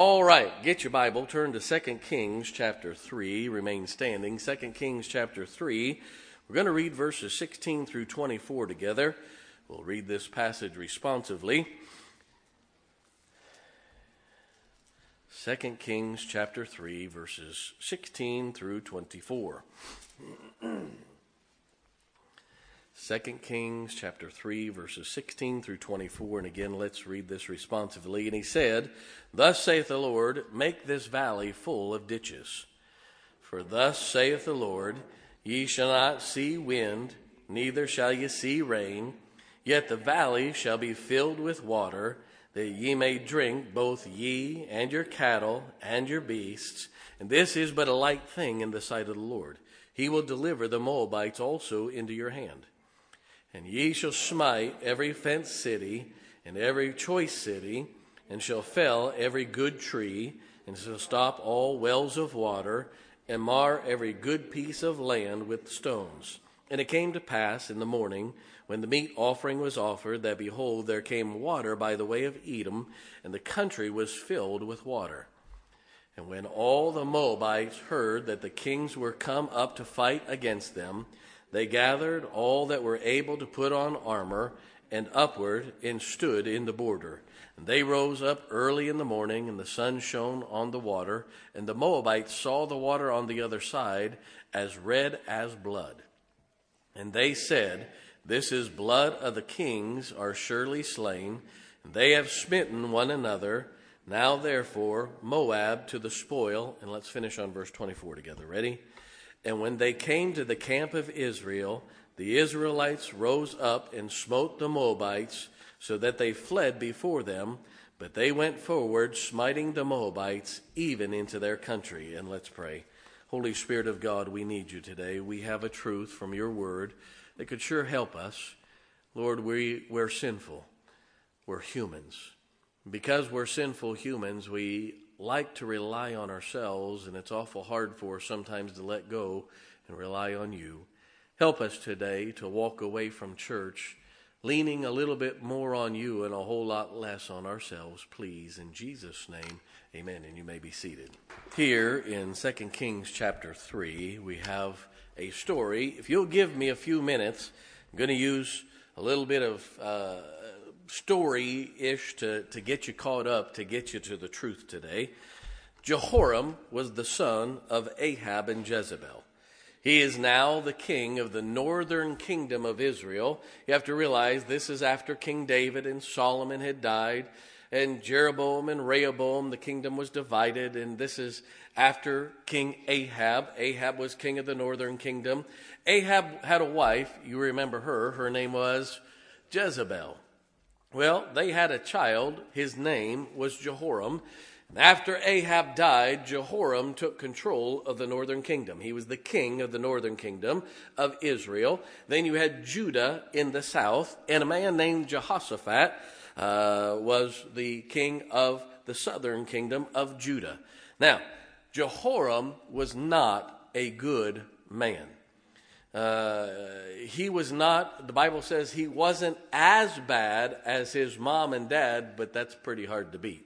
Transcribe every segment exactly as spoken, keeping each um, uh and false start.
All right, get your Bible, turn to Second Kings chapter three, remain standing. Second Kings chapter three, we're going to read verses sixteen through twenty-four together. We'll read this passage responsively. Second Kings chapter three, verses sixteen through twenty-four. Second Kings chapter three, verses sixteen through twenty-four. And again, let's read this responsively. And he said, "Thus saith the Lord, make this valley full of ditches. For thus saith the Lord, ye shall not see wind, neither shall ye see rain, yet the valley shall be filled with water, that ye may drink, both ye and your cattle and your beasts. And this is but a light thing in the sight of the Lord. He will deliver the Moabites also into your hand. And ye shall smite every fenced city and every choice city, and shall fell every good tree, and shall stop all wells of water, and mar every good piece of land with stones. And it came to pass in the morning, when the meat offering was offered, that behold, there came water by the way of Edom, and the country was filled with water. And when all the Moabites heard that the kings were come up to fight against them, they gathered all that were able to put on armor, and upward, and stood in the border. And they rose up early in the morning, and the sun shone on the water, and the Moabites saw the water on the other side, as red as blood. And they said, This is blood of the kings are surely slain, and they have smitten one another. Now therefore, Moab to the spoil." And let's finish on verse twenty-four together. Ready? "And when they came to the camp of Israel, the Israelites rose up and smote the Moabites, so that they fled before them. But they went forward, smiting the Moabites, even into their country." And let's pray. Holy Spirit of God, we need you today. We have a truth from your word that could sure help us. Lord, we, we're sinful. We're humans. Because we're sinful humans, we like to rely on ourselves, and it's awful hard for us sometimes to let go and rely on you. Help us today to walk away from church leaning a little bit more on you and a whole lot less on ourselves, please. In Jesus' name, amen. And you may be seated. Here in Second Kings chapter three, we have a story. If you'll give me a few minutes, I'm going to use a little bit of uh, story-ish to, to get you caught up, to get you to the truth today. Jehoram was the son of Ahab and Jezebel. He is now the king of the northern kingdom of Israel. You have to realize this is after King David and Solomon had died, and Jeroboam and Rehoboam, the kingdom was divided, and this is after King Ahab. Ahab was king of the northern kingdom. Ahab had a wife, you remember her, her name was Jezebel. Well, they had a child, his name was Jehoram. After Ahab died, Jehoram took control of the northern kingdom. He was the king of the northern kingdom of Israel. Then you had Judah in the south, and a man named Jehoshaphat uh, was the king of the southern kingdom of Judah. Now, Jehoram was not a good man. Uh, he was not, the Bible says he wasn't as bad as his mom and dad, but that's pretty hard to beat.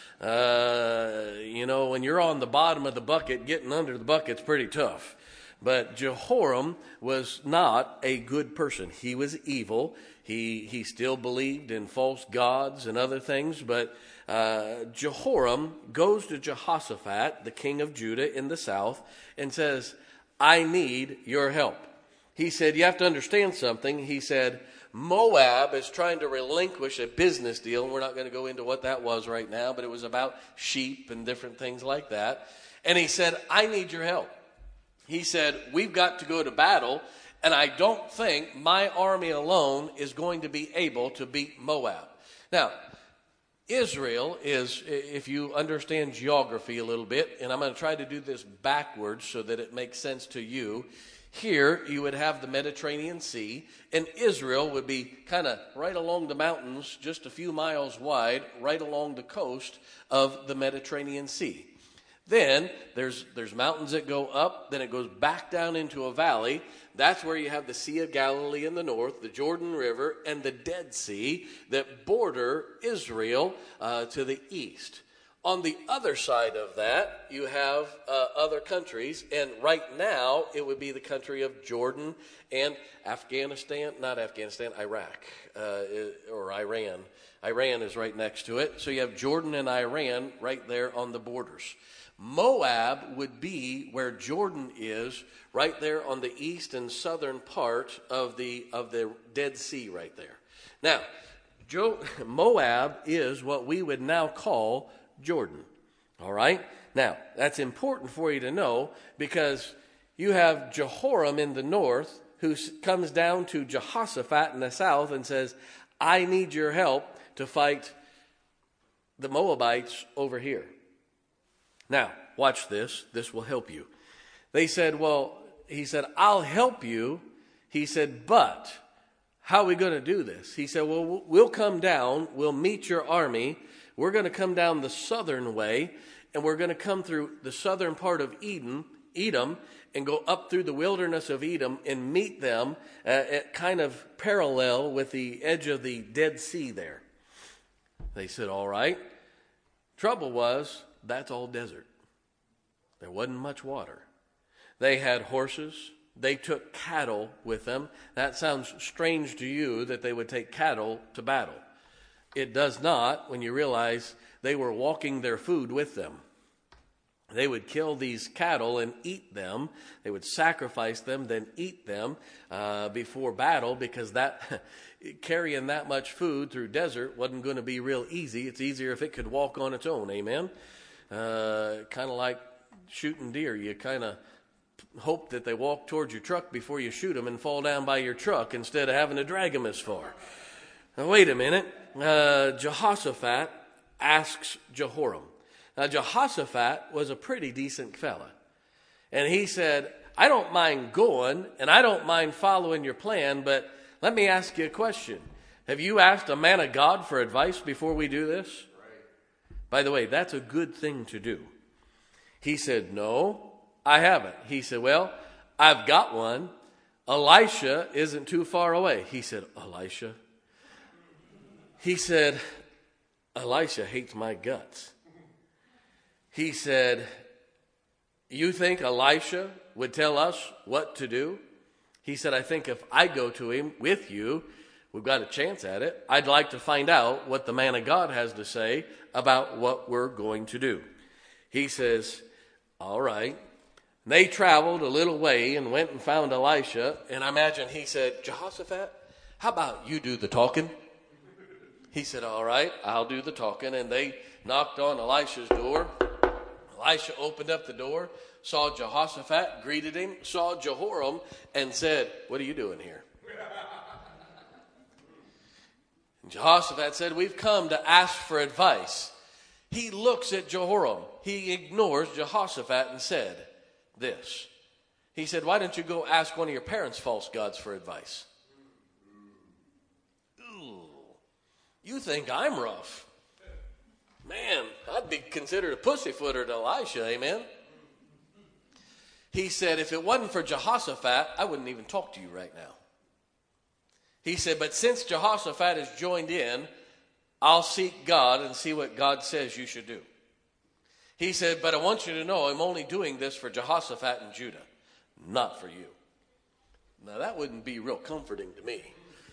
Uh, you know, when you're on the bottom of the bucket, getting under the bucket's pretty tough. But Jehoram was not a good person. He was evil. He he still believed in false gods and other things. But uh, Jehoram goes to Jehoshaphat, the king of Judah in the south, and says, "I need your help." He said, you have to understand something. He said, Moab is trying to relinquish a business deal. And we're not going to go into what that was right now, but it was about sheep and different things like that. And he said, I need your help. He said, we've got to go to battle, and I don't think my army alone is going to be able to beat Moab. Now, Israel is, if you understand geography a little bit, and I'm going to try to do this backwards so that it makes sense to you. Here, you would have the Mediterranean Sea, and Israel would be kind of right along the mountains, just a few miles wide, right along the coast of the Mediterranean Sea. Then, there's there's mountains that go up, then it goes back down into a valley. That's where you have the Sea of Galilee in the north, the Jordan River, and the Dead Sea that border Israel uh, to the east. On the other side of that, you have uh, other countries, and right now it would be the country of Jordan and Afghanistan, not Afghanistan, Iraq, uh, or Iran. Iran is right next to it. So you have Jordan and Iran right there on the borders. Moab would be where Jordan is, right there on the east and southern part of the of the Dead Sea right there. Now, Jo- Moab is what we would now call Jordan. All right? Now, that's important for you to know because you have Jehoram in the north who comes down to Jehoshaphat in the south and says, I need your help to fight the Moabites over here. Now, watch this. This will help you. They said, well, he said, I'll help you. He said, but how are we going to do this? He said, well, we'll come down. We'll meet your army. We're going to come down the southern way, and we're going to come through the southern part of Edom, Edom, and go up through the wilderness of Edom and meet them uh, at kind of parallel with the edge of the Dead Sea there. They said, all right. Trouble was, that's all desert. There wasn't much water. They had horses. They took cattle with them. That sounds strange to you that they would take cattle to battle. It does not when you realize they were walking their food with them. They would kill these cattle and eat them. They would sacrifice them, then eat them uh, before battle because that carrying that much food through desert wasn't going to be real easy. It's easier if it could walk on its own, amen? Uh, kind of like shooting deer. You kind of hope that they walk towards your truck before you shoot them and fall down by your truck instead of having to drag them as far. Now, wait a minute. Uh, Jehoshaphat asks Jehoram. Now, Jehoshaphat was a pretty decent fella. And he said, I don't mind going, and I don't mind following your plan, but let me ask you a question. Have you asked a man of God for advice before we do this? Right. By the way, that's a good thing to do. He said, no, I haven't. He said, well, I've got one. Elisha isn't too far away. He said, Elisha? He said, Elisha hates my guts. He said, you think Elisha would tell us what to do? He said, I think if I go to him with you, we've got a chance at it. I'd like to find out what the man of God has to say about what we're going to do. He says, all right. They traveled a little way and went and found Elisha. And I imagine he said, Jehoshaphat, how about you do the talking? He said, all right, I'll do the talking. And they knocked on Elisha's door. Elisha opened up the door, saw Jehoshaphat, greeted him, saw Jehoram, and said, what are you doing here? And Jehoshaphat said, we've come to ask for advice. He looks at Jehoram. He ignores Jehoshaphat and said this. He said, why don't you go ask one of your parents' false gods for advice? Ooh, you think I'm rough. Man, I'd be considered a pussyfooter to Elisha, amen? He said, if it wasn't for Jehoshaphat, I wouldn't even talk to you right now. He said, but since Jehoshaphat has joined in, I'll seek God and see what God says you should do. He said, but I want you to know I'm only doing this for Jehoshaphat and Judah, not for you. Now, that wouldn't be real comforting to me.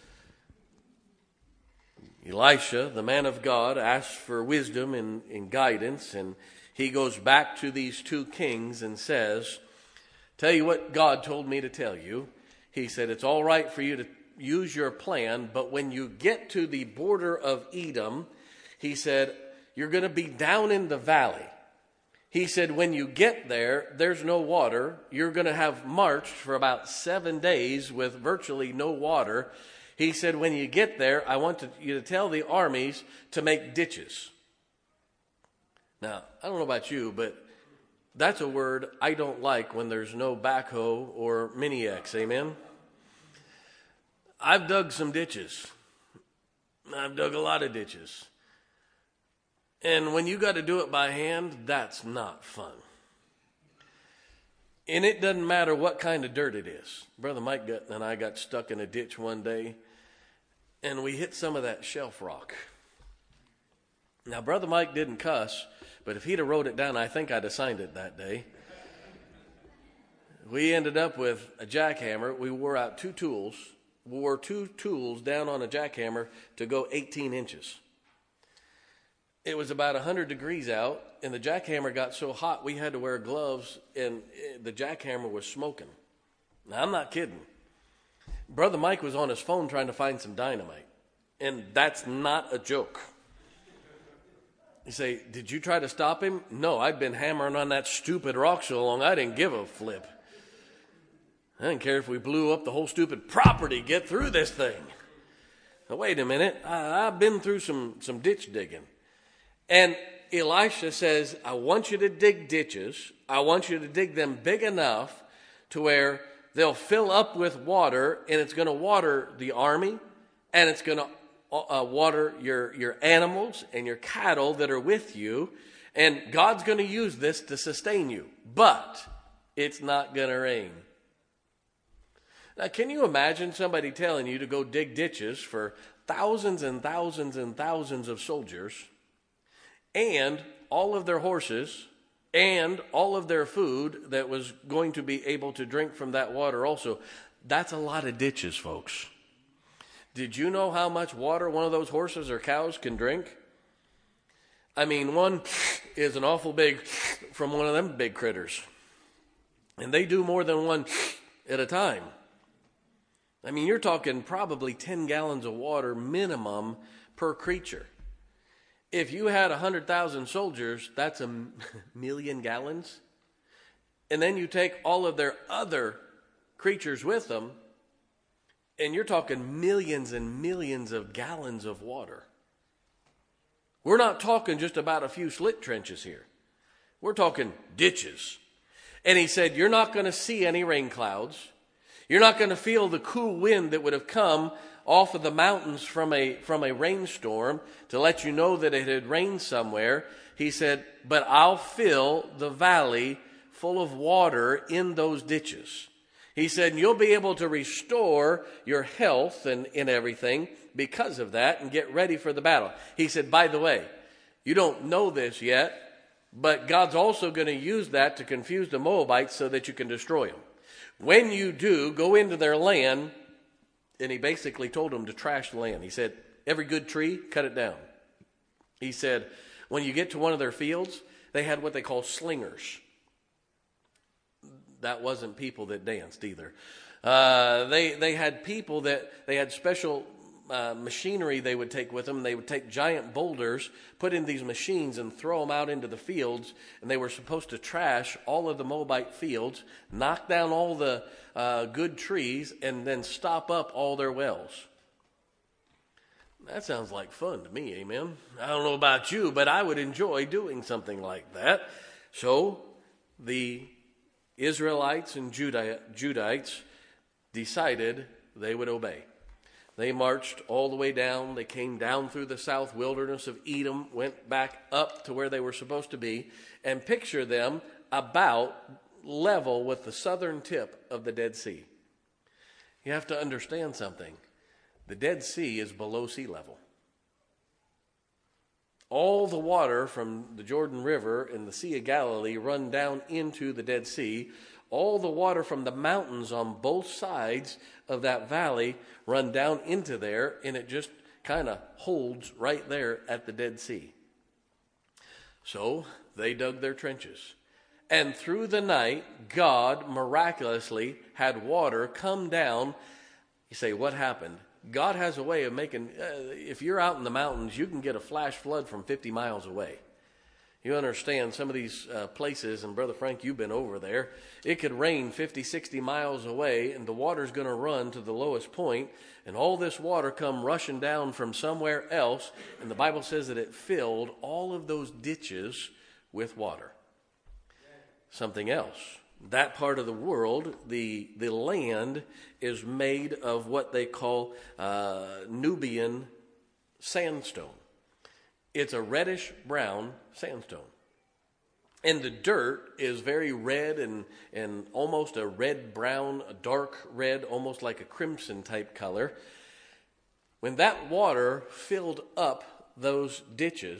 Elisha, the man of God, asks for wisdom and, and guidance, and he goes back to these two kings and says, tell you what God told me to tell you. He said, it's all right for you to use your plan, but when you get to the border of Edom, he said, you're going to be down in the valley. He said, when you get there, there's no water. You're going to have marched for about seven days with virtually no water. He said, when you get there, I want to, you to tell the armies to make ditches. Now, I don't know about you, but that's a word I don't like when there's no backhoe or mini-X, amen? I've dug some ditches. I've dug a lot of ditches. And when you got to do it by hand, that's not fun. And it doesn't matter what kind of dirt it is. Brother Mike got, and I got stuck in a ditch one day, and we hit some of that shelf rock. Now, Brother Mike didn't cuss, but if he'd have wrote it down, I think I'd have signed it that day. We ended up with a jackhammer. We wore out two tools, wore two tools down on a jackhammer to go eighteen inches. It was about one hundred degrees out, and the jackhammer got so hot we had to wear gloves, and the jackhammer was smoking. Now, I'm not kidding. Brother Mike was on his phone trying to find some dynamite, and that's not a joke. You say, did you try to stop him? No, I'd been hammering on that stupid rock so long I didn't give a flip. I didn't care if we blew up the whole stupid property, get through this thing. Now, wait a minute, I, I've been through some, some ditch digging. And Elisha says, I want you to dig ditches. I want you to dig them big enough to where they'll fill up with water, and it's going to water the army, and it's going to uh, water your, your animals and your cattle that are with you, and God's going to use this to sustain you. But it's not going to rain. Now, can you imagine somebody telling you to go dig ditches for thousands and thousands and thousands of soldiers, and all of their horses, and all of their food that was going to be able to drink from that water also? That's a lot of ditches, folks. Did you know how much water one of those horses or cows can drink? I mean, one is an awful big from one of them big critters. And they do more than one at a time. I mean, you're talking probably ten gallons of water minimum per creature. If you had one hundred thousand soldiers, that's a million gallons. And then you take all of their other creatures with them, and you're talking millions and millions of gallons of water. We're not talking just about a few slit trenches here. We're talking ditches. And he said, you're not going to see any rain clouds. You're not going to feel the cool wind that would have come off of the mountains from a from a rainstorm to let you know that it had rained somewhere. He said, but I'll fill the valley full of water in those ditches. He said, and you'll be able to restore your health and, and everything because of that and get ready for the battle. He said, by the way, you don't know this yet, but God's also going to use that to confuse the Moabites so that you can destroy them. When you do, go into their land. And he basically told them to trash the land. He said, every good tree, cut it down. He said, when you get to one of their fields, they had what they call slingers. That wasn't people that danced either. Uh, they, they had people that, they had special uh, machinery they would take with them. They would take giant boulders, put in these machines, and throw them out into the fields. And they were supposed to trash all of the Moabite fields, knock down all the uh, good trees, and then stop up all their wells. That sounds like fun to me, amen? I don't know about you, but I would enjoy doing something like that. So the Israelites and Judites decided they would obey. They marched all the way down. They came down through the south wilderness of Edom, went back up to where they were supposed to be, and picture them about level with the southern tip of the Dead Sea. You have to understand something. The Dead Sea is below sea level. All the water from the Jordan River and the Sea of Galilee run down into the Dead Sea. All the water from the mountains on both sides of that valley run down into there, and it just kind of holds right there at the Dead Sea. So they dug their trenches. And through the night, God miraculously had water come down. You say, what happened? God has a way of making, uh, if you're out in the mountains, you can get a flash flood from fifty miles away. You understand some of these uh, places, and Brother Frank, you've been over there. It could rain fifty, sixty miles away, and the water's going to run to the lowest point, and all this water come rushing down from somewhere else, and the Bible says that it filled all of those ditches with water. Something else. That part of the world, the, the land is made of what they call uh, Nubian sandstone. It's a reddish brown sandstone. And the dirt is very red and, and almost a red-brown, a dark red, almost like a crimson type color. When that water filled up those ditches,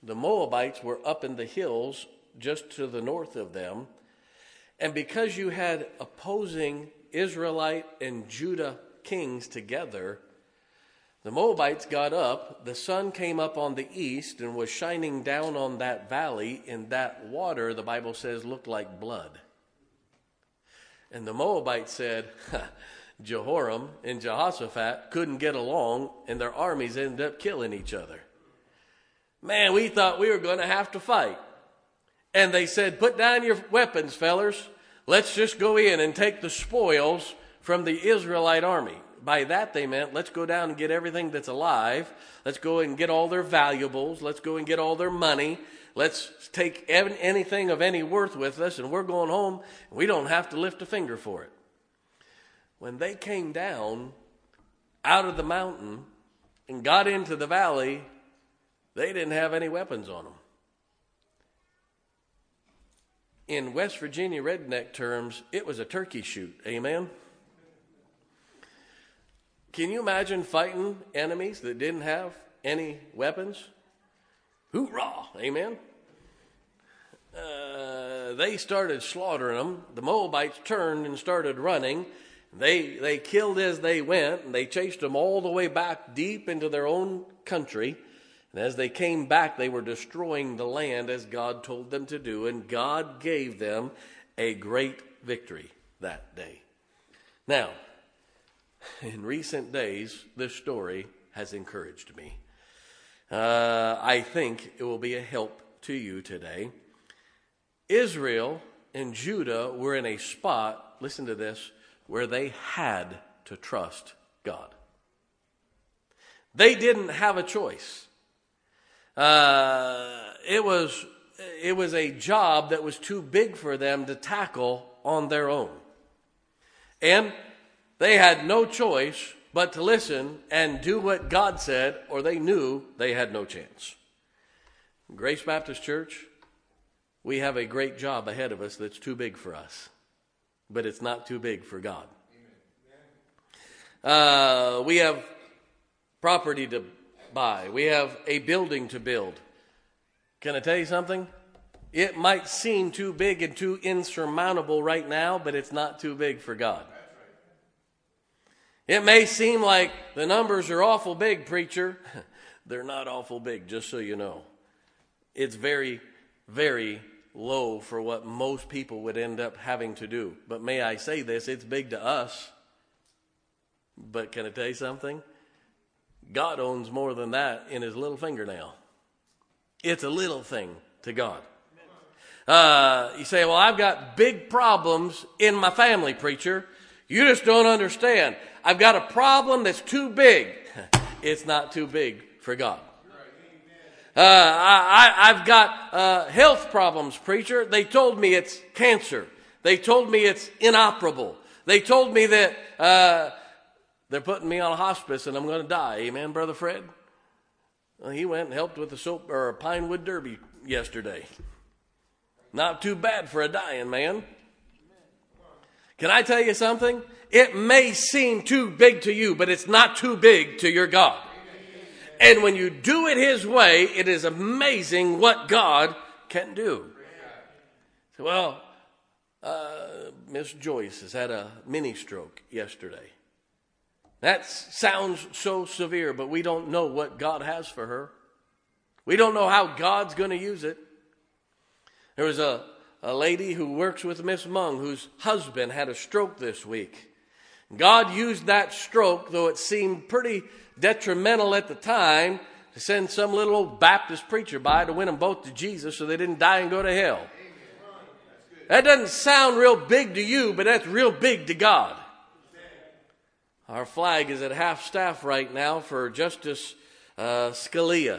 The Moabites were up in the hills just to the north of them. And because you had opposing Israelite and Judah kings together, the Moabites got up. The sun came up on the east and was shining down on that valley. And that water, the Bible says, looked like blood. And the Moabites said, Jehoram and Jehoshaphat couldn't get along, and their armies ended up killing each other. Man, we thought we were going to have to fight. And they said, put down your weapons, fellers. Let's just go in and take the spoils from the Israelite army. By that they meant, let's go down and get everything that's alive. Let's go and get all their valuables. Let's go and get all their money. Let's take anything of any worth with us, and we're going home. And we don't have to lift a finger for it. When they came down out of the mountain and got into the valley, they didn't have any weapons on them. In West Virginia redneck terms, it was a turkey shoot. Amen? Can you imagine fighting enemies that didn't have any weapons? Hoorah! Amen? Uh, they started slaughtering them. The Moabites turned and started running. They, they killed as they went, and they chased them all the way back deep into their own country. And as they came back, they were destroying the land as God told them to do. And God gave them a great victory that day. Now, in recent days, this story has encouraged me. Uh, I think it will be a help to you today. Israel and Judah were in a spot, listen to this, where they had to trust God. They didn't have a choice. Uh, it was, it was a job that was too big for them to tackle on their own. And they had no choice but to listen and do what God said, or they knew they had no chance. Grace Baptist Church, we have a great job ahead of us that's too big for us, but it's not too big for God. Uh, we have property to buy. We have a building to build. Can I tell you something? It might seem too big and too insurmountable right now, but it's not too big for God. It may seem like the numbers are awful big, preacher. They're not awful big, just so you know. It's very, very low for what most people would end up having to do. But may I say this, it's big to us. But can I tell you something? God owns more than that in his little fingernail. It's a little thing to God. Uh, you say, well, I've got big problems in my family, preacher. You just don't understand. I've got a problem that's too big. It's not too big for God. Uh, I, I, I've got uh, health problems, preacher. They told me it's cancer. They told me it's inoperable. They told me that uh, they're putting me on a hospice and I'm going to die. Amen, Brother Fred? Well, he went and helped with the soap or Pinewood Derby yesterday. Not too bad for a dying man. Can I tell you something? It may seem too big to you, but it's not too big to your God. And when you do it his way, it is amazing what God can do. Well, uh, Miss Joyce has had a mini stroke yesterday. That sounds so severe, but we don't know what God has for her. We don't know how God's going to use it. There was a A lady who works with Miss Mung, whose husband had a stroke this week. God used that stroke, though it seemed pretty detrimental at the time, to send some little old Baptist preacher by to win them both to Jesus so they didn't die and go to hell. That doesn't sound real big to you, but that's real big to God. Our flag is at half staff right now for Justice uh, Scalia.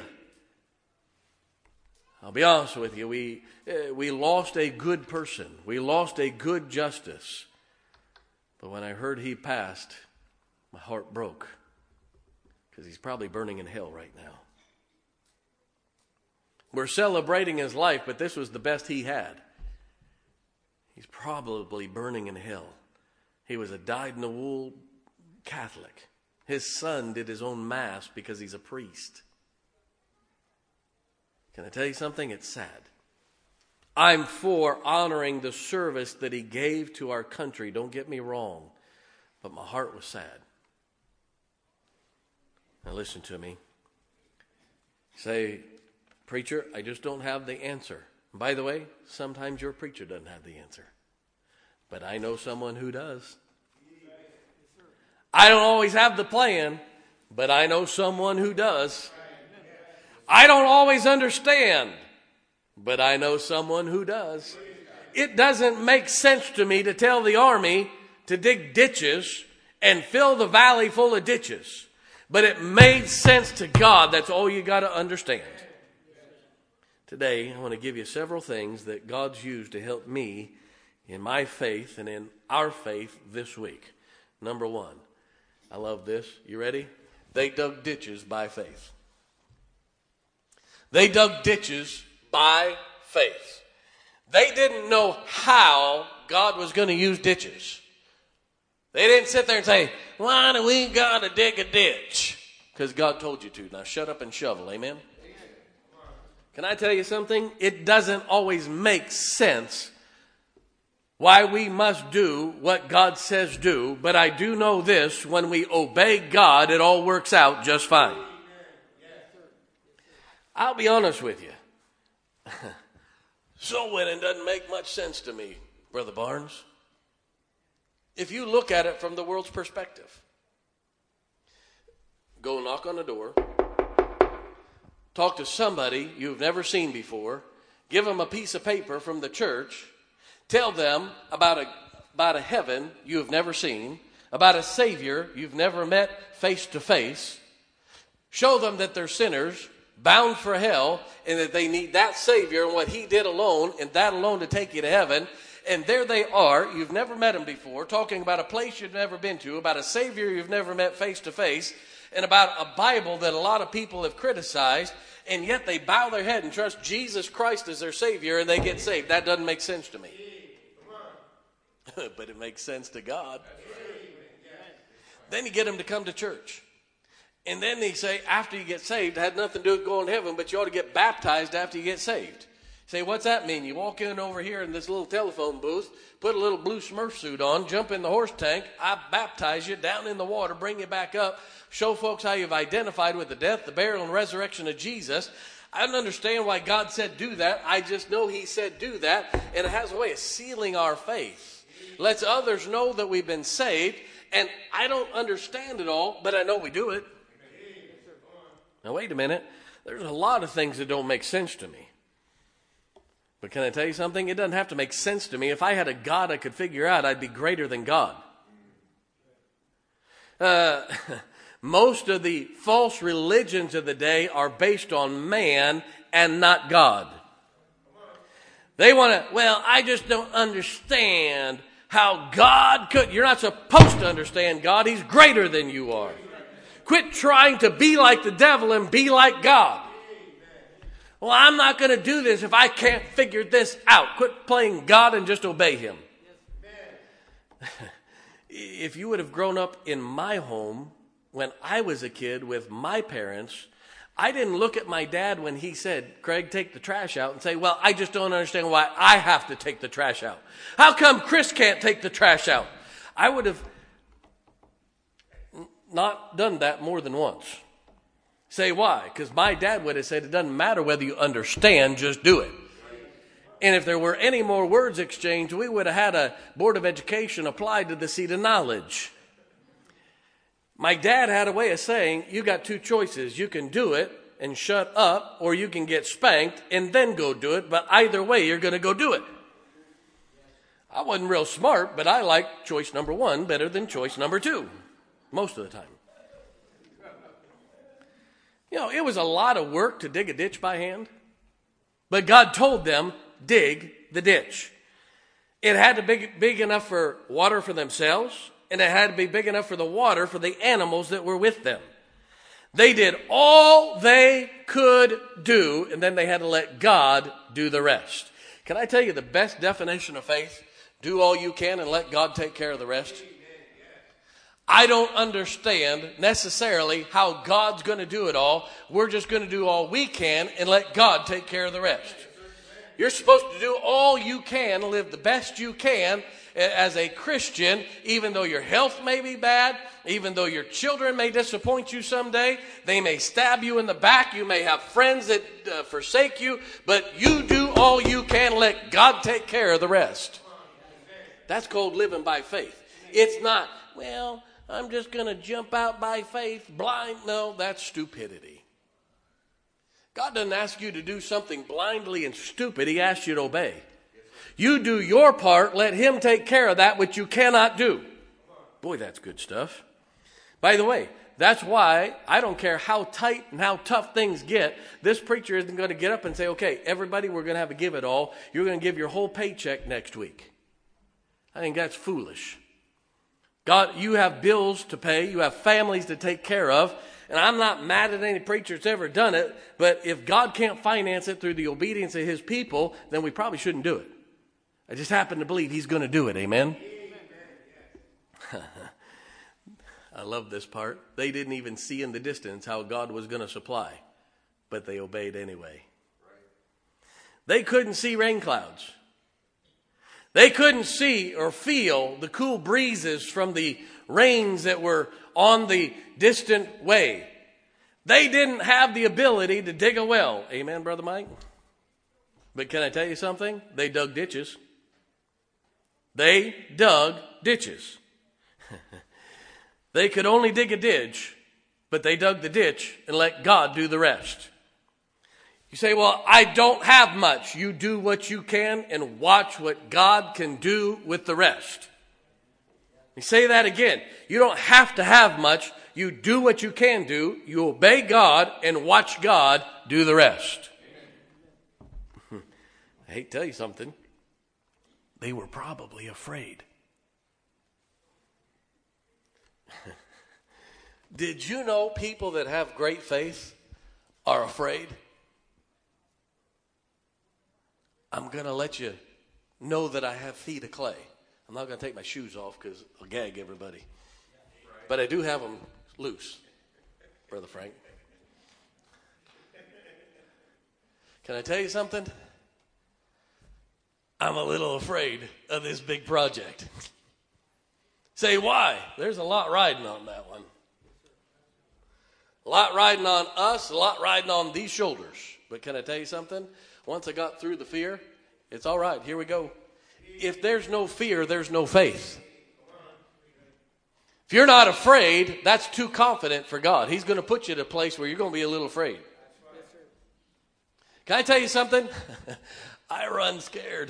I'll be honest with you, we uh, we lost a good person. We lost a good justice. But when I heard he passed, my heart broke. Because he's probably burning in hell right now. We're celebrating his life, but this was the best he had. He's probably burning in hell. He was a dyed-in-the-wool Catholic. His son did his own mass because he's a priest. Can I tell you something? It's sad. I'm for honoring the service that he gave to our country. Don't get me wrong. But my heart was sad. Now listen to me. Say, preacher, I just don't have the answer. And by the way, sometimes your preacher doesn't have the answer. But I know someone who does. I don't always have the plan, but I know someone who does. I don't always understand, but I know someone who does. It doesn't make sense to me to tell the army to dig ditches and fill the valley full of ditches. But it made sense to God. That's all you got to understand. Today, I want to give you several things that God's used to help me in my faith and in our faith this week. Number one, I love this. You ready? They dug ditches by faith. They dug ditches by faith. They didn't know how God was going to use ditches. They didn't sit there and say, why do we got to dig a ditch? Because God told you to. Now shut up and shovel. Amen? Can I tell you something? It doesn't always make sense why we must do what God says do. But I do know this. When we obey God, it all works out just fine. I'll be honest with you. Soul winning doesn't make much sense to me, Brother Barnes. If you look at it from the world's perspective, go knock on the door, talk to somebody you've never seen before, give them a piece of paper from the church, tell them about a, about a heaven you've never seen, about a Savior you've never met face to face, show them that they're sinners, bound for hell, and that they need that Savior and what he did alone, and that alone to take you to heaven. And there they are, you've never met them before, talking about a place you've never been to, about a Savior you've never met face to face, and about a Bible that a lot of people have criticized, and yet they bow their head and trust Jesus Christ as their Savior, and they get saved. That doesn't make sense to me. But it makes sense to God. Then you get them to come to church. And then they say, after you get saved, it had nothing to do with going to heaven, but you ought to get baptized after you get saved. Say, what's that mean? You walk in over here in this little telephone booth, put a little blue Smurf suit on, jump in the horse tank, I baptize you down in the water, bring you back up, show folks how you've identified with the death, the burial, and resurrection of Jesus. I don't understand why God said do that. I just know he said do that, and it has a way of sealing our faith. Lets others know that we've been saved, and I don't understand it all, but I know we do it. Now, wait a minute. There's a lot of things that don't make sense to me. But can I tell you something? It doesn't have to make sense to me. If I had a God I could figure out, I'd be greater than God. Uh, most of the false religions of the day are based on man and not God. They want to, well, I just don't understand how God could. You're not supposed to understand God. He's greater than you are. Quit trying to be like the devil and be like God. Well, I'm not going to do this if I can't figure this out. Quit playing God and just obey him. If you would have grown up in my home when I was a kid with my parents, I didn't look at my dad when he said, Craig, take the trash out, and say, well, I just don't understand why I have to take the trash out. How come Chris can't take the trash out? I would have not done that more than once. Say why? Because my dad would have said it doesn't matter whether you understand, just do it. And if there were any more words exchanged, we would have had a Board of Education applied to the seat of knowledge. My dad had a way of saying, you got two choices. You can do it and shut up, or you can get spanked and then go do it. But either way, you're going to go do it. I wasn't real smart, but I liked choice number one better than choice number two most of the time. You know, it was a lot of work to dig a ditch by hand. But God told them, dig the ditch. It had to be big enough for water for themselves, and it had to be big enough for the water for the animals that were with them. They did all they could do, and then they had to let God do the rest. Can I tell you the best definition of faith? Do all you can and let God take care of the rest. I don't understand necessarily how God's going to do it all. We're just going to do all we can and let God take care of the rest. You're supposed to do all you can, live the best you can as a Christian, even though your health may be bad, even though your children may disappoint you someday, they may stab you in the back, you may have friends that uh, forsake you, but you do all you can, let God take care of the rest. That's called living by faith. It's not, well, I'm just going to jump out by faith, blind. No, that's stupidity. God doesn't ask you to do something blindly and stupid. He asks you to obey. You do your part. Let him take care of that which you cannot do. Boy, that's good stuff. By the way, that's why I don't care how tight and how tough things get. This preacher isn't going to get up and say, okay, everybody, we're going to have a give it all. You're going to give your whole paycheck next week. I think that's foolish. God, you have bills to pay. You have families to take care of. And I'm not mad at any preacher that's ever done it. But if God can't finance it through the obedience of his people, then we probably shouldn't do it. I just happen to believe he's going to do it. Amen? Amen. I love this part. They didn't even see in the distance how God was going to supply. But they obeyed anyway. They couldn't see rain clouds. They couldn't see or feel the cool breezes from the rains that were on the distant way. They didn't have the ability to dig a well. Amen, Brother Mike? But can I tell you something? They dug ditches. They dug ditches. They could only dig a ditch, but they dug the ditch and let God do the rest. You say, well, I don't have much. You do what you can and watch what God can do with the rest. You say that again. You don't have to have much. You do what you can do. You obey God and watch God do the rest. I hate to tell you something. They were probably afraid. Did you know people that have great faith are afraid? I'm going to let you know that I have feet of clay. I'm not going to take my shoes off because I'll gag everybody. But I do have them loose, Brother Frank. Can I tell you something? I'm a little afraid of this big project. Say, why? There's a lot riding on that one. A lot riding on us, a lot riding on these shoulders. But can I tell you something? Once I got through the fear, it's all right. Here we go. If there's no fear, there's no faith. If you're not afraid, that's too confident for God. He's going to put you in a place where you're going to be a little afraid. Can I tell you something? I run scared.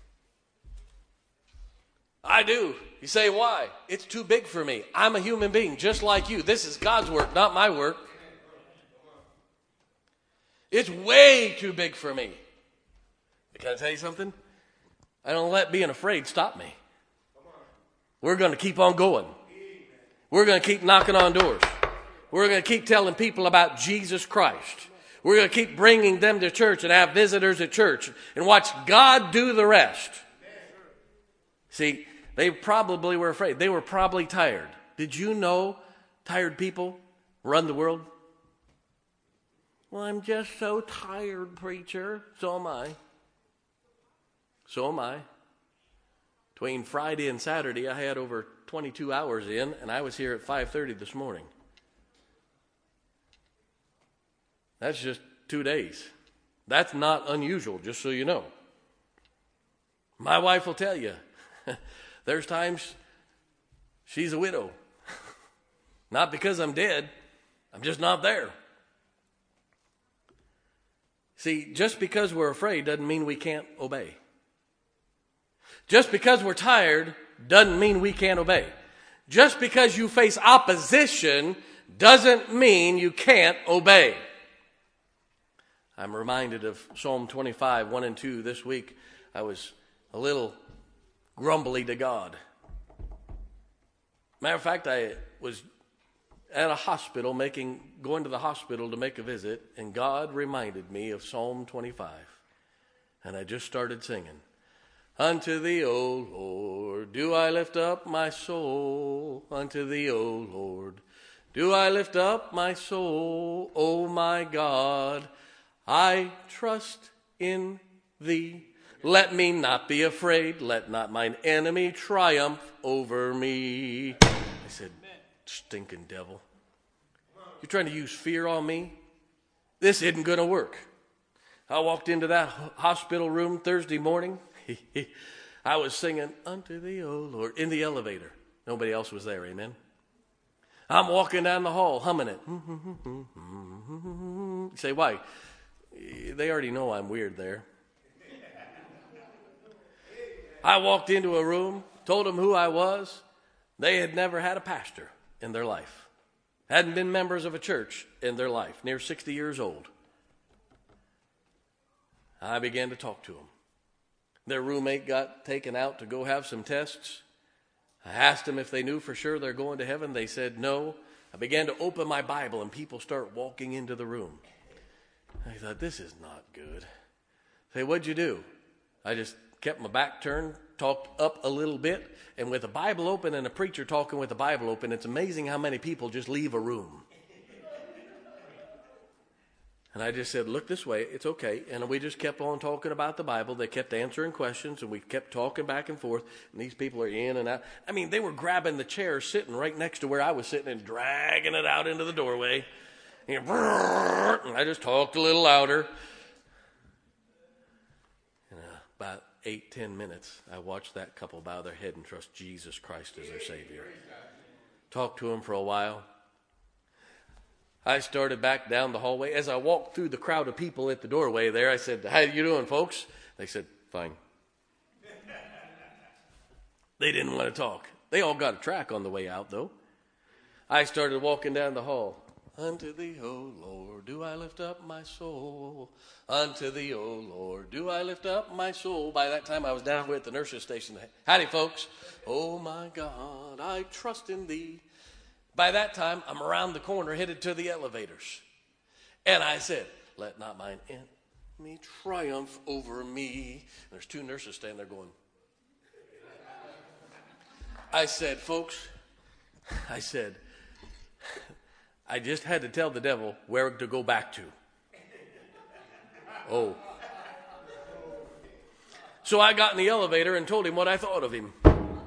I do. You say, why? It's too big for me. I'm a human being just like you. This is God's work, not my work. It's way too big for me. Can I tell you something? I don't let being afraid stop me. We're going to keep on going. We're going to keep knocking on doors. We're going to keep telling people about Jesus Christ. We're going to keep bringing them to church and have visitors at church and watch God do the rest. See, they probably were afraid. They were probably tired. Did you know tired people run the world? Well, I'm just so tired, preacher. So am I. So am I. Between Friday and Saturday, I had over twenty-two hours in, and I was here at five thirty this morning. That's just two days. That's not unusual, just so you know. My wife will tell you, there's times she's a widow. Not because I'm dead. I'm just not there. See, just because we're afraid doesn't mean we can't obey. Just because we're tired doesn't mean we can't obey. Just because you face opposition doesn't mean you can't obey. I'm reminded of Psalm twenty-five, one and two. This week I was a little grumbly to God. Matter of fact, I was at a hospital, making going to the hospital to make a visit, and God reminded me of Psalm twenty-five. And I just started singing. Unto thee, O Lord, do I lift up my soul. Unto thee, O Lord, do I lift up my soul. O my God, I trust in thee. Let me not be afraid. Let not mine enemy triumph over me. I said, stinking devil. You're trying to use fear on me? This isn't going to work. I walked into that hospital room Thursday morning. I was singing, Unto thee, O Lord, in the elevator. Nobody else was there, amen? I'm walking down the hall, humming it. You say, why? They already know I'm weird there. I walked into a room, told them who I was. They had never had a pastor in their life. Hadn't been members of a church in their life, near sixty years old. I began to talk to them. Their roommate got taken out to go have some tests. I asked them if they knew for sure they're going to heaven. They said no. I began to open my Bible and people start walking into the room. I thought, this is not good. I say, what'd you do? I just kept my back turned, talked up a little bit, and with the Bible open and a preacher talking with the Bible open, it's amazing how many people just leave a room. And I just said, look this way, it's okay. And we just kept on talking about the Bible. They kept answering questions, and we kept talking back and forth. And these people are in and out. I mean, they were grabbing the chair sitting right next to where I was sitting and dragging it out into the doorway. And I just talked a little louder. And uh, about eight, ten minutes, I watched that couple bow their head and trust Jesus Christ as their Savior. Talked to them for a while. I started back down the hallway. As I walked through the crowd of people at the doorway there, I said, how you doing, folks? They said, fine. They didn't want to talk. They all got a track on the way out, though. I started walking down the hall. Unto thee, O Lord, do I lift up my soul. Unto thee, O Lord, do I lift up my soul. By that time, I was down at the nurse's station. Howdy, folks. Oh, my God, I trust in thee. By that time, I'm around the corner headed to the elevators. And I said, let not mine enemy triumph over me. And there's two nurses standing there going. I said, folks, I said, I just had to tell the devil where to go back to. Oh. So I got in the elevator and told him what I thought of him.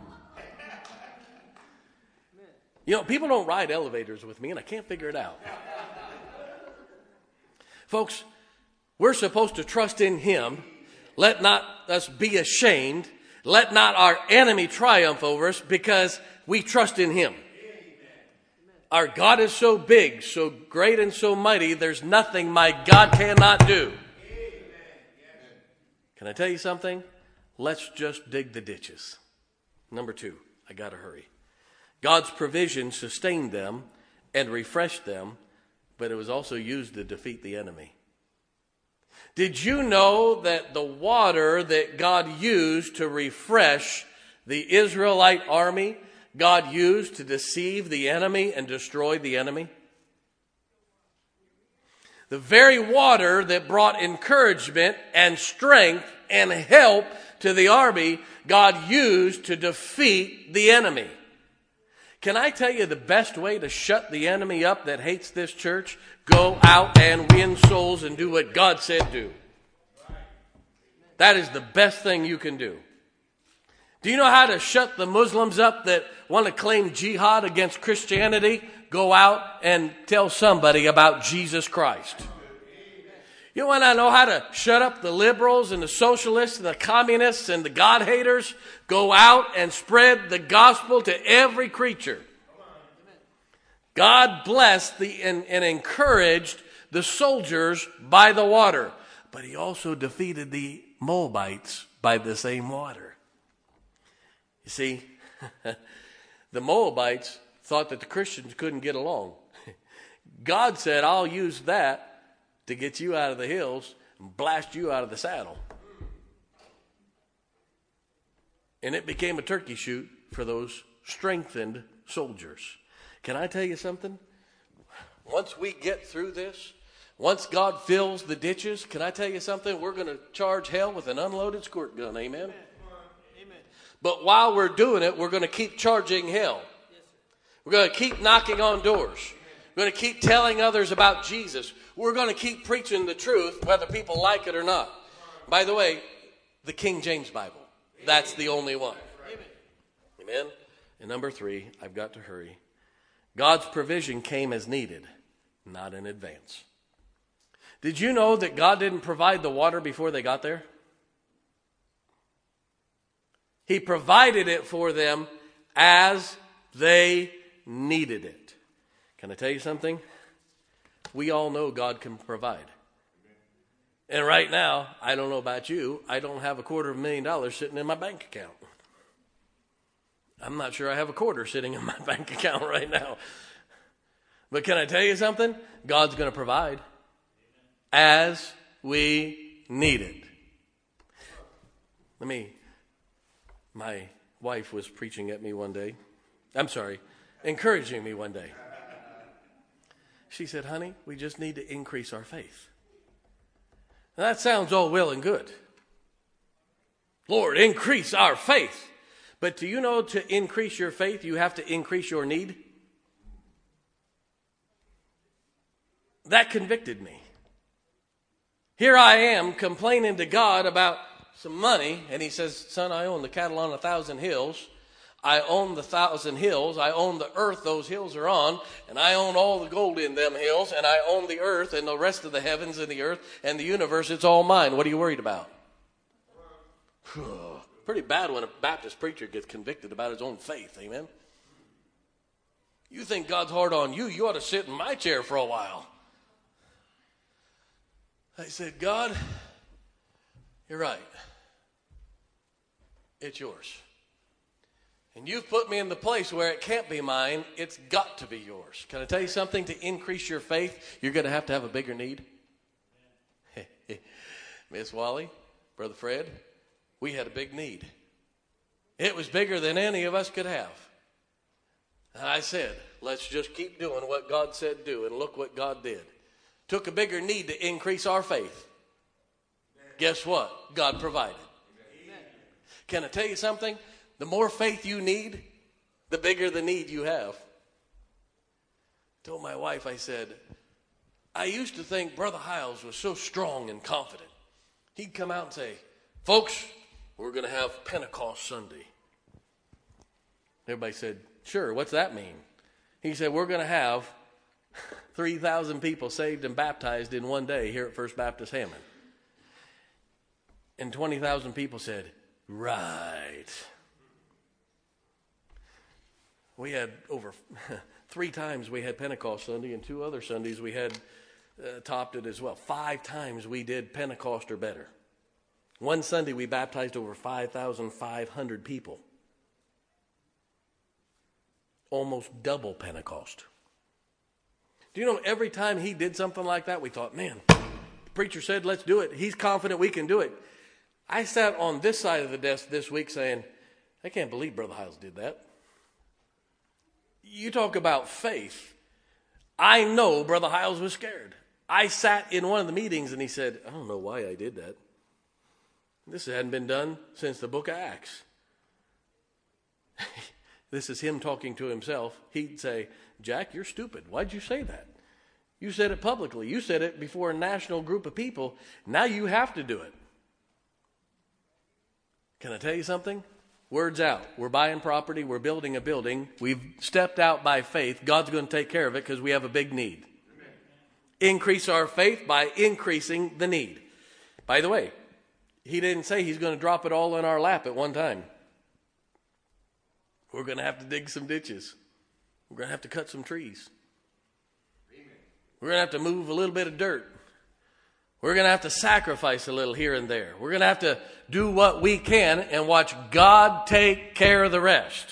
You know, people don't ride elevators with me, and I can't figure it out. Folks, we're supposed to trust in him. Let not us be ashamed. Let not our enemy triumph over us, because we trust in him. Our God is so big, so great, and so mighty, there's nothing my God cannot do. Can I tell you something? Let's just dig the ditches. Number two, I got to hurry. God's provision sustained them and refreshed them, but it was also used to defeat the enemy. Did you know that the water that God used to refresh the Israelite army, God used to deceive the enemy and destroy the enemy? The very water that brought encouragement and strength and help to the army, God used to defeat the enemy. Can I tell you the best way to shut the enemy up that hates this church? Go out and win souls and do what God said do. That is the best thing you can do. Do you know how to shut the Muslims up that want to claim jihad against Christianity? Go out and tell somebody about Jesus Christ. You want to know how to shut up the liberals and the socialists and the communists and the God haters? Go out and spread the gospel to every creature. God blessed the, and, and encouraged the soldiers by the water. But he also defeated the Moabites by the same water. You see, the Moabites thought that the Christians couldn't get along. God said, I'll use that to get you out of the hills and blast you out of the saddle. And it became a turkey shoot for those strengthened soldiers. Can I tell you something? Once we get through this, once God fills the ditches, can I tell you something? We're going to charge hell with an unloaded squirt gun, amen? But while we're doing it, we're going to keep charging hell. We're going to keep knocking on doors. We're going to keep telling others about Jesus. We're going to keep preaching the truth, whether people like it or not. By the way, the King James Bible, that's the only one. Amen. And number three, I've got to hurry. God's provision came as needed, not in advance. Did you know that God didn't provide the water before they got there? He provided it for them as they needed it. Can I tell you something? We all know God can provide. And right now, I don't know about you, I don't have a quarter of a million dollars sitting in my bank account. I'm not sure I have a quarter sitting in my bank account right now. But can I tell you something? God's going to provide as we need it. Let me, my wife was preaching at me one day. I'm sorry, encouraging me one day. She said, honey, we just need to increase our faith. Now, that sounds all well and good. Lord, increase our faith. But do you know to increase your faith, you have to increase your need? That convicted me. Here I am complaining to God about some money, and he says, son, I own the cattle on a thousand hills. I own the thousand hills. I own the earth those hills are on, and I own all the gold in them hills, and I own the earth and the rest of the heavens and the earth and the universe. It's all mine. What are you worried about? Pretty bad when a Baptist preacher gets convicted about his own faith. Amen. You think God's hard on you, you ought to sit in my chair for a while. I said, God, you're right. It's yours. And you've put me in the place where it can't be mine. It's got to be yours. Can I tell you something? To increase your faith, you're going to have to have a bigger need. Miss Wally, Brother Fred, we had a big need. It was bigger than any of us could have. And I said, let's just keep doing what God said do. And look what God did. Took a bigger need to increase our faith. Guess what? God provided. Can I tell you something? The more faith you need, the bigger the need you have. I told my wife, I said, I used to think Brother Hiles was so strong and confident. He'd come out and say, folks, we're going to have Pentecost Sunday. Everybody said, sure, what's that mean? He said, we're going to have three thousand people saved and baptized in one day here at First Baptist Hammond. And twenty thousand people said, right. We had over three times we had Pentecost Sunday, and two other Sundays we had uh, topped it as well. Five times we did Pentecost or better. One Sunday we baptized over five thousand five hundred people. Almost double Pentecost. Do you know every time he did something like that, we thought, man, the preacher said let's do it. He's confident we can do it. I sat on this side of the desk this week saying, I can't believe Brother Hiles did that. You talk about faith. I know Brother Hiles was scared. I sat in one of the meetings and he said, I don't know why I did that. This hadn't been done since the book of Acts. This is him talking to himself. He'd say, Jack, you're stupid. Why'd you say that? You said it publicly. You said it before a national group of people. Now you have to do it. Can I tell you something? Word's out. We're buying property. We're building a building. We've stepped out by faith. God's going to take care of it because we have a big need. Amen. Increase our faith by increasing the need. By the way, he didn't say he's going to drop it all in our lap at one time. We're going to have to dig some ditches. We're going to have to cut some trees. Amen. We're going to have to move a little bit of dirt. We're going to have to sacrifice a little here and there. We're going to have to do what we can and watch God take care of the rest.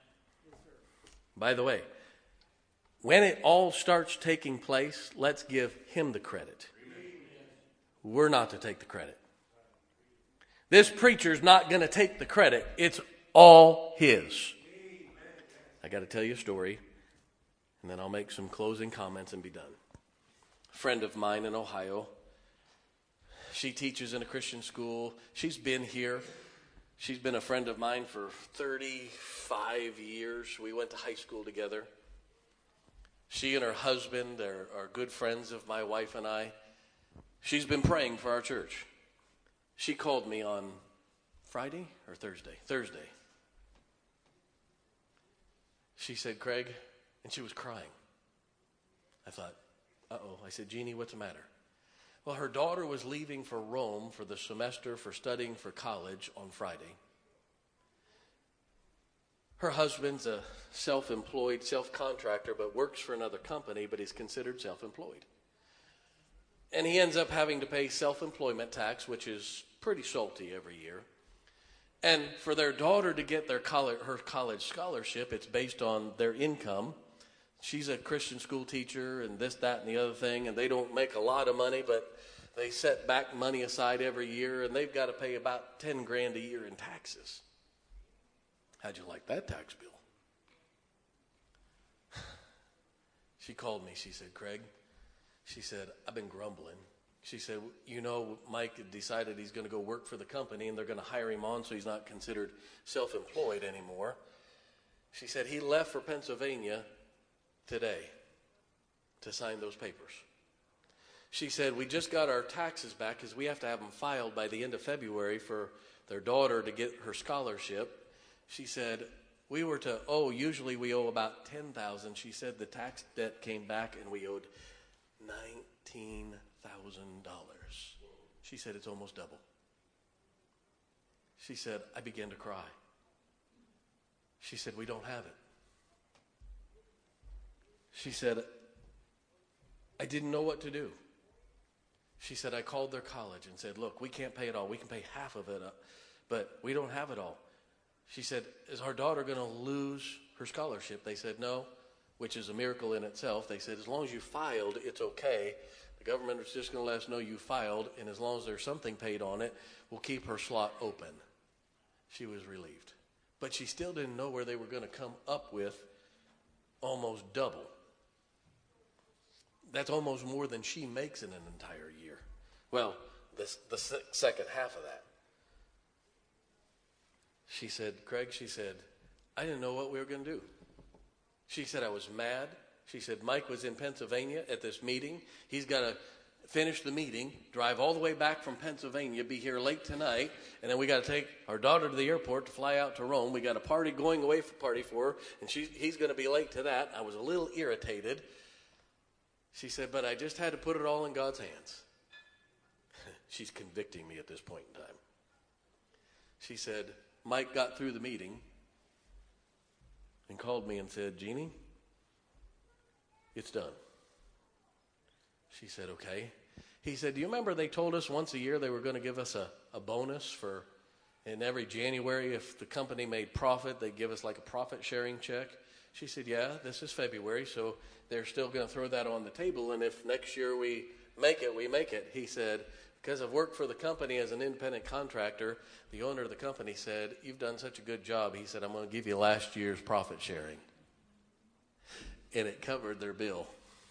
By the way, when it all starts taking place, let's give him the credit. We're not to take the credit. This preacher's not going to take the credit. It's all his. I got to tell you a story, and then I'll make some closing comments and be done. A friend of mine in Ohio, she teaches in a Christian school. She's been here. She's been a friend of mine for thirty-five years. We went to high school together. She and her husband are, are good friends of my wife and I. She's been praying for our church. She called me on Friday or Thursday? Thursday. She said, Craig, and she was crying. I thought, uh-oh. I said, Jeannie, what's the matter? Well, her daughter was leaving for Rome for the semester for studying for college on Friday. Her husband's a self-employed, self-contractor, but works for another company, but is considered self-employed. And he ends up having to pay self-employment tax, which is pretty salty every year. And for their daughter to get their college, her college scholarship, it's based on their income. She's a Christian school teacher and this, that, and the other thing, and they don't make a lot of money, but they set back money aside every year, and they've got to pay about ten grand a year in taxes. How'd you like that tax bill? She called me. She said, Craig, she said, I've been grumbling. She said, you know, Mike decided he's going to go work for the company, and they're going to hire him on so he's not considered self-employed anymore. She said he left for Pennsylvania today to sign those papers. She said, we just got our taxes back because we have to have them filed by the end of February for their daughter to get her scholarship. She said, we were to owe, usually we owe about ten thousand dollars. She said the tax debt came back and we owed nineteen thousand dollars. She said it's almost double. She said, I began to cry. She said, we don't have it. She said, I didn't know what to do. She said, I called their college and said, look, we can't pay it all. We can pay half of it up, but we don't have it all. She said, is our daughter going to lose her scholarship? They said, no, which is a miracle in itself. They said, as long as you filed, it's okay. The government is just going to let us know you filed, and as long as there's something paid on it, we'll keep her slot open. She was relieved. But she still didn't know where they were going to come up with almost double. That's almost more than she makes in an entire year. Well, the, the second half of that. She said, Craig, she said, I didn't know what we were going to do. She said, I was mad. She said, Mike was in Pennsylvania at this meeting. He's got to finish the meeting, drive all the way back from Pennsylvania, be here late tonight, and then we got to take our daughter to the airport to fly out to Rome. We got a party going away for party for her, and she, he's going to be late to that. I was a little irritated. She said, but I just had to put it all in God's hands. She's convicting me at this point in time. She said, Mike got through the meeting and called me and said, Jeannie, it's done. She said, okay. He said, do you remember they told us once a year they were going to give us a, a bonus for, in every January, if the company made profit, they'd give us like a profit sharing check? She said, yeah, this is February, so they're still going to throw that on the table, and if next year we make it, we make it. He said, because I've worked for the company as an independent contractor, the owner of the company said, you've done such a good job. He said, I'm going to give you last year's profit sharing. And it covered their bill.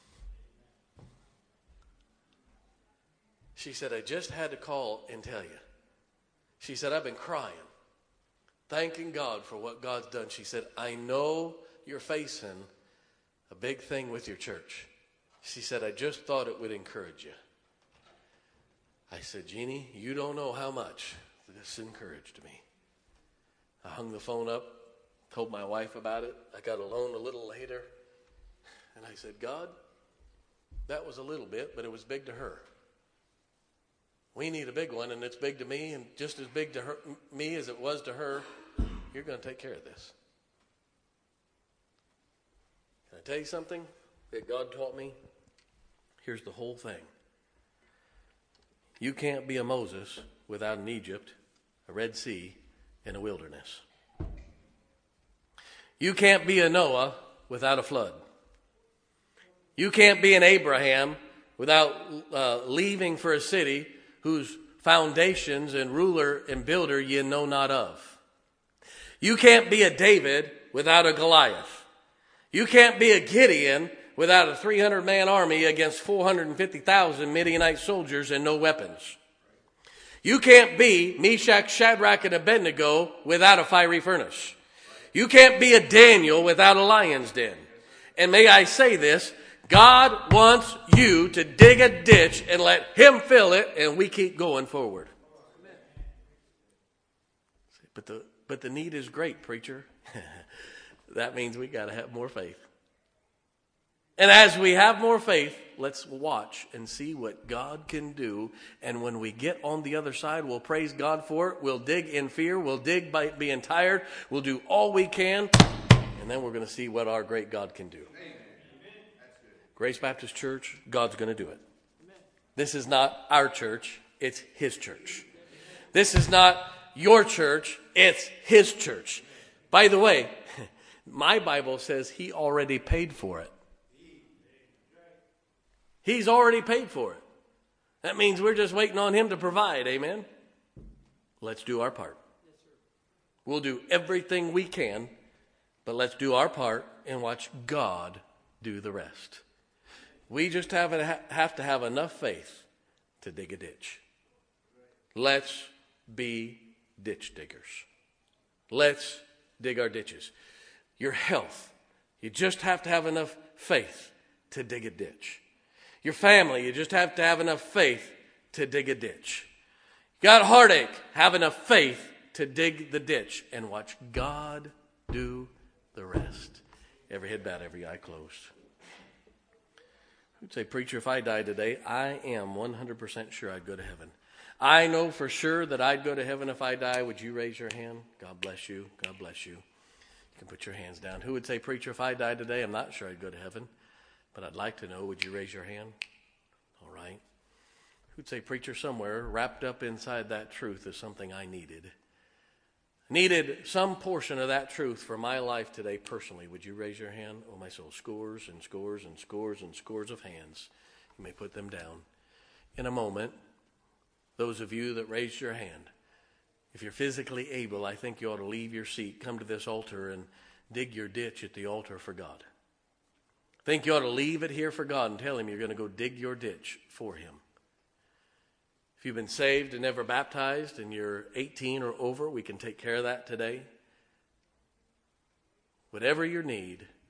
She said, I just had to call and tell you. She said, I've been crying, thanking God for what God's done. She said, I know you're facing a big thing with your church. She said, I just thought it would encourage you. I said, Jeannie, you don't know how much this encouraged me. I hung the phone up, told my wife about it. I got alone a little later. And I said, God, that was a little bit, but it was big to her. We need a big one, and it's big to me, and just as big to her, me as it was to her. You're going to take care of this. Can I tell you something that God taught me? Here's the whole thing. You can't be a Moses without an Egypt, a Red Sea, and a wilderness. You can't be a Noah without a flood. You can't be an Abraham without uh, leaving for a city whose foundations and ruler and builder ye know not of. You can't be a David without a Goliath. You can't be a Gideon without a three hundred man army against four hundred fifty thousand Midianite soldiers and no weapons. You can't be Meshach, Shadrach, and Abednego without a fiery furnace. You can't be a Daniel without a lion's den. And may I say this, God wants you to dig a ditch and let him fill it, and we keep going forward. But the, but the need is great, preacher. That means we got to have more faith. And as we have more faith, let's watch and see what God can do. And when we get on the other side, we'll praise God for it. We'll dig in fear. We'll dig by being tired. We'll do all we can. And then we're going to see what our great God can do. Amen. Grace Baptist Church, God's going to do it. This is not our church. It's his church. This is not your church. It's his church. By the way, my Bible says he already paid for it. He's already paid for it. That means we're just waiting on him to provide. Amen? Let's do our part. We'll do everything we can, but let's do our part and watch God do the rest. We just have, have to have enough faith to dig a ditch. Let's be ditch diggers. Let's dig our ditches. Your health, you just have to have enough faith to dig a ditch. Your family, you just have to have enough faith to dig a ditch. You got a heartache, have enough faith to dig the ditch and watch God do the rest. Every head bowed, every eye closed. You'd say, preacher, if I died today, I am one hundred percent sure I'd go to heaven. I know for sure that I'd go to heaven if I die. Would you raise your hand? God bless you. God bless you. You can put your hands down. Who would say, preacher, if I died today, I'm not sure I'd go to heaven, but I'd like to know. Would you raise your hand? All right. Who'd say, preacher, somewhere wrapped up inside that truth is something I needed. Needed some portion of that truth for my life today personally. Would you raise your hand? Oh, my soul. Scores and scores and scores and scores of hands. You may put them down. In a moment, those of you that raised your hand, if you're physically able, I think you ought to leave your seat, come to this altar, and dig your ditch at the altar for God. I think you ought to leave it here for God and tell him you're going to go dig your ditch for him. If you've been saved and never baptized and you're eighteen or over, we can take care of that today. Whatever your need,